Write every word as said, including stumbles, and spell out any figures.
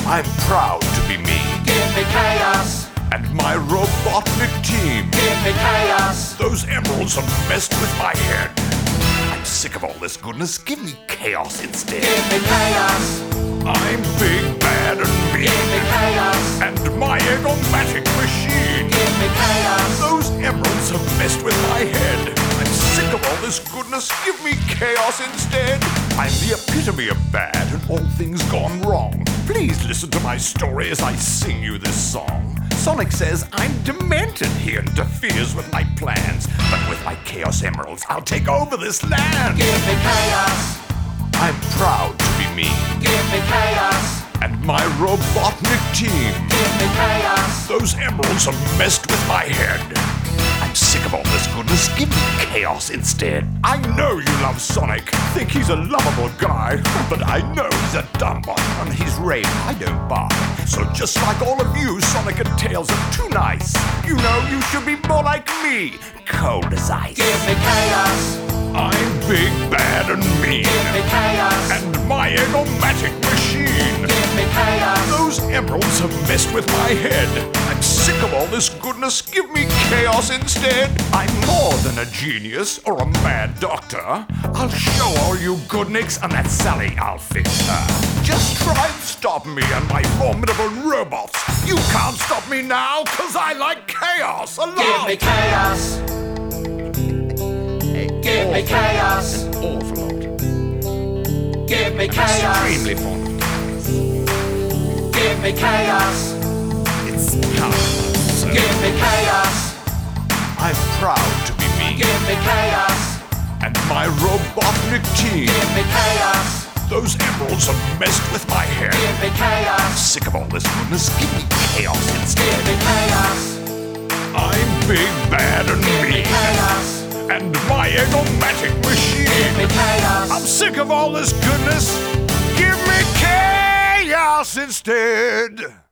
I'm proud to be me. Give me chaos. And my Robotnik team. Give me chaos. Those emeralds have messed with my head. I'm sick of all this goodness. Give me chaos instead. Give me chaos. I'm big, bad, and mean. Give me chaos. And my egomatic machine. Give me chaos. Those emeralds have messed with my head. I'm sick of all this goodness. Give me chaos instead. I'm the epitome of bad and all things gone wrong. Please listen to my story as I sing you this song. Sonic says I'm demented. He interferes with my plans. But with my Chaos Emeralds, I'll take over this land. Give me chaos. I'm proud to be me. Give me chaos. And my Robotnik team. Give me chaos. Those emeralds have messed with my head. I'm sick of all this goodness. Give me chaos instead. I know you love Sonic. Think he's a lovable guy. But I know he's a dumb one. And his rave I don't buy. So just like all of you, Sonic and Tails are too nice. You know you should be more like me. Cold as ice. Give me chaos. I'm big, bad, and mean. Give me chaos. And my egomatic machine. Give me chaos. Those emeralds have messed with my head. I'm sick of all this goodness. Give me chaos instead. I'm more than a genius or a mad doctor. I'll show all you goodniks, and that Sally, I'll fix her. Just try and stop me and my formidable robots. You can't stop me now, cause I like chaos a lot. Give me chaos. Give me chaos. An awful lot. Give me I'm chaos. extremely fond of chaos. Give me chaos. It's chaos. Give me chaos. I'm proud to be me. Give me chaos. And my Robotnik team. Give me chaos. Those emeralds have messed with my head. Give me chaos. Sick of all this goodness. Give me chaos Give instead. me chaos. I'm big, bad, and Give me mean. chaos. And my egomatic Give machine. me chaos. I'm sick of all this goodness. Give me chaos instead.